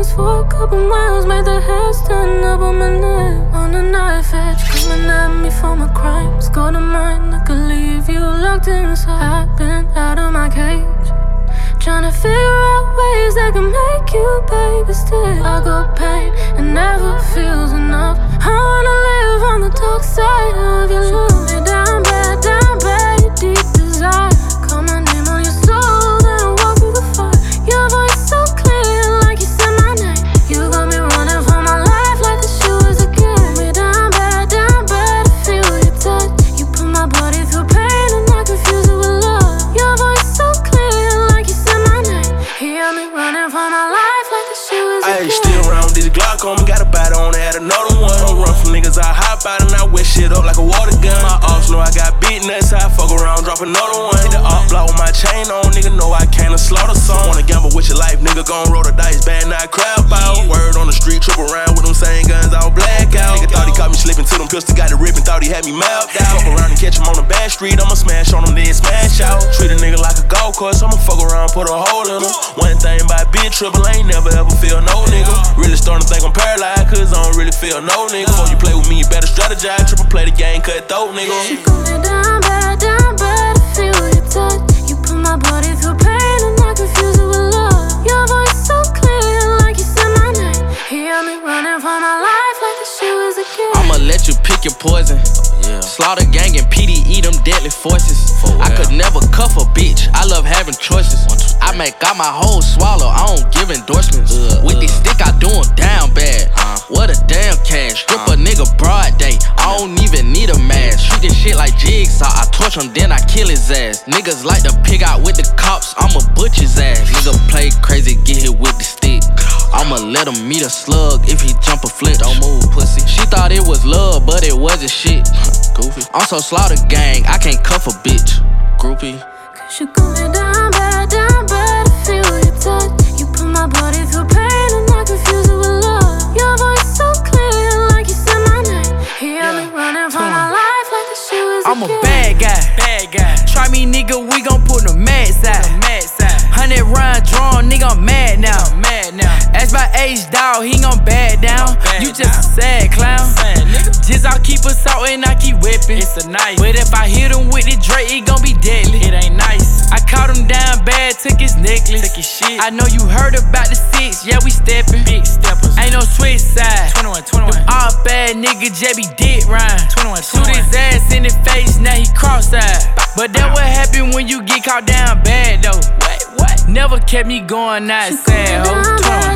distance for a couple miles, made the hair stand up on my neck. On a knife edge, coming at me for my crimes. Go to mine, I could leave you locked inside. I've been out of my cage, tryna figure out ways that can make you pay. But still, I got pain, it never feels enough. I wanna live on the dark side of your love. Me down bad, your deep desire. Call my name on your soul, then walk through the fire. Your voice so clear, like you said my name. You got me running for my life like the shit was a game. Me down bad, I feel your touch. You put my body through pain and I confuse it with love. Your voice so clear, like you said my name. He had me running for my life like the shit was a game. Still around this Glock on me, got a bite on it, add another one. Don't run from niggas, I hop out and I wet shit up like a water gun. My ops know I got big nuts, I fuck around, drop another one. Hit the op block with my chain on, nigga know I can't slaughter some. Wanna gamble with your life, nigga gon' roll the dice, bad not crap out. Word on the street, trip around with them same guns, all black out. Nigga thought he caught me slipping to them pistols, got it ripping, thought he had me mapped out. Fuck around and catch him on the back street, I'ma smash on him, then smash out. Treat a nigga like a golf course, I'ma fuck around, put a hole in him. One thing about big trouble, I ain't never ever feel no nigga. Really starting to think I'm paralyzed, cause I don't really feel no nigga. Before you play with me, you better strategize, triple play the game, cut throat, nigga. She got me down bad, I feel your touch. You put my body through pain and I confuse it with love. Your voice so clear, like you said my name. He had me running for my life like the shit was a game. I'ma let you pick your poison. Slaughter gang and PDE, them deadly forces. I could never cuff a bitch, I love having choices. I make out my whole swallow, I don't give endorsements. With this stick, I do them down bad. What a damn cash, strip a nigga broad day, I don't even need a mask. Treat this shit like jigsaw, I torch him, then I kill his ass. Niggas like to pick out with the cops, I'ma butch his ass. Nigga play crazy, get hit with the stick. I'ma let him meet a slug if he jump a flinch. Don't move, pussy. She thought it was love, but it wasn't shit. Goofy. I'm so slaughter gang, I can't cuff a bitch. Groupie. Cause you got me down bad, I feel your touch. You put my body through pain and I confuse it with love. Your voice so clear, like you said my name. He had me running for my life like the shit was I'm a bad guy. Try me, nigga, we gon' put the mad side. 100 round drawn, nigga, I'm mad now. Ask my age dog, he gon' bad down. You just a sad clown. Just I'll keep us out and I keep whipping. It's a knife. But if I hit him with the Drake, it gon' be deadly. It ain't nice. I caught him down bad, took his necklace. Took his shit. I know you heard about the 6, yeah, we steppin'. Big steppers. Ain't no switch side. 21. All bad nigga, J.B. dick rhyme. 21. Shoot his ass in the face, now he cross-eyed. But that what happen when you get caught down bad though. What? Never kept me going outside, ho.